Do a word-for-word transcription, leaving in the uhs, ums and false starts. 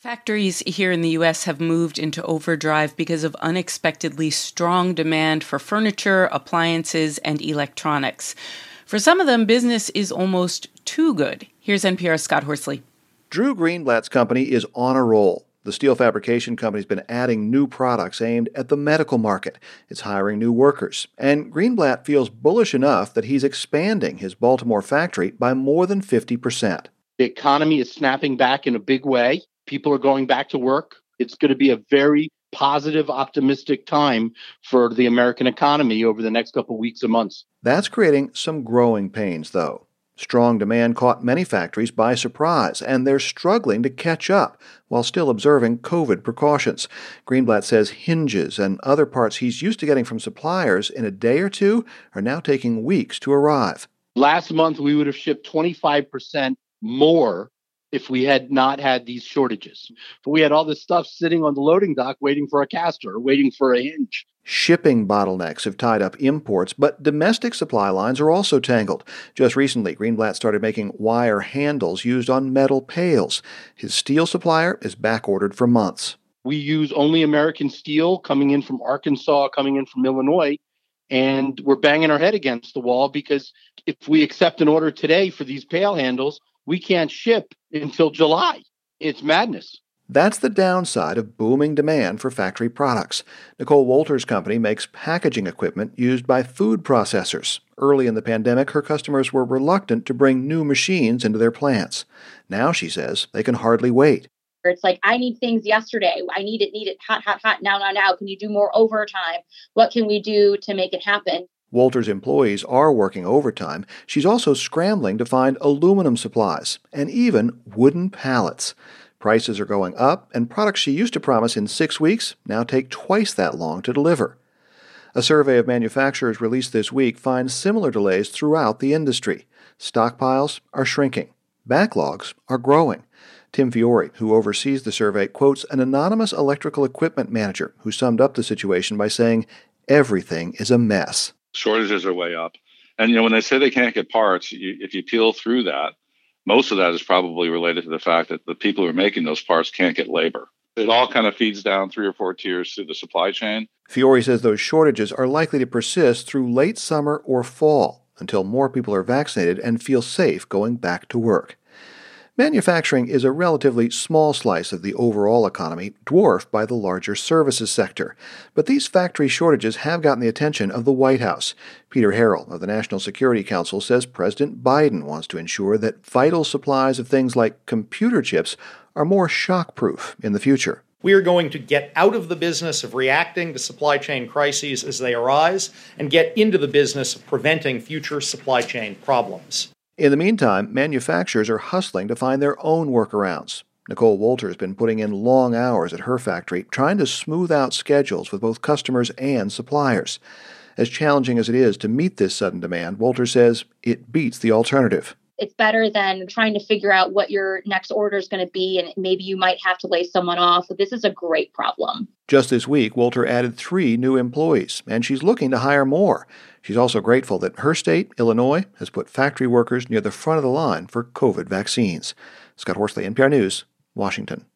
Factories here in the U S have moved into overdrive because of unexpectedly strong demand for furniture, appliances, and electronics. For some of them, business is almost too good. Here's N P R's Scott Horsley. Drew Greenblatt's company is on a roll. The steel fabrication company's been adding new products aimed at the medical market. It's hiring new workers. And Greenblatt feels bullish enough that he's expanding his Baltimore factory by more than fifty percent. The economy is snapping back in a big way. People are going back to work. It's going to be a very positive, optimistic time for the American economy over the next couple of weeks and months. That's creating some growing pains, though. Strong demand caught many factories by surprise, and they're struggling to catch up while still observing COVID precautions. Greenblatt says hinges and other parts he's used to getting from suppliers in a day or two are now taking weeks to arrive. Last month, we would have shipped twenty-five percent more if we had not had these shortages. But we had all this stuff sitting on the loading dock waiting for a caster or waiting for a hinge. Shipping bottlenecks have tied up imports, but domestic supply lines are also tangled. Just recently, Greenblatt started making wire handles used on metal pails. His steel supplier is backordered for months. We use only American steel coming in from Arkansas, coming in from Illinois, and we're banging our head against the wall because if we accept an order today for these pail handles, we can't ship until July. It's madness. That's the downside of booming demand for factory products. Nicole Wolter's company makes packaging equipment used by food processors. Early in the pandemic, her customers were reluctant to bring new machines into their plants. Now, she says, they can hardly wait. It's like, I need things yesterday. I need it, need it, hot, hot, hot, now, now, now. Can you do more overtime? What can we do to make it happen? Wolter's employees are working overtime. She's also scrambling to find aluminum supplies and even wooden pallets. Prices are going up, and products she used to promise in six weeks now take twice that long to deliver. A survey of manufacturers released this week finds similar delays throughout the industry. Stockpiles are shrinking. Backlogs are growing. Tim Fiore, who oversees the survey, quotes an anonymous electrical equipment manager who summed up the situation by saying, "Everything is a mess." Shortages are way up. And, you know, when they say they can't get parts, you, if you peel through that, most of that is probably related to the fact that the people who are making those parts can't get labor. It all kind of feeds down three or four tiers through the supply chain. Fiore says those shortages are likely to persist through late summer or fall until more people are vaccinated and feel safe going back to work. Manufacturing is a relatively small slice of the overall economy, dwarfed by the larger services sector. But these factory shortages have gotten the attention of the White House. Peter Harrell of the National Security Council says President Biden wants to ensure that vital supplies of things like computer chips are more shock-proof in the future. We are going to get out of the business of reacting to supply chain crises as they arise and get into the business of preventing future supply chain problems. In the meantime, manufacturers are hustling to find their own workarounds. Nicole Wolter has been putting in long hours at her factory, trying to smooth out schedules with both customers and suppliers. As challenging as it is to meet this sudden demand, Wolter says it beats the alternative. It's better than trying to figure out what your next order is going to be, and maybe you might have to lay someone off. So this is a great problem. Just this week, Wolter added three new employees, and she's looking to hire more. She's also grateful that her state, Illinois, has put factory workers near the front of the line for COVID vaccines. Scott Horsley, N P R News, Washington.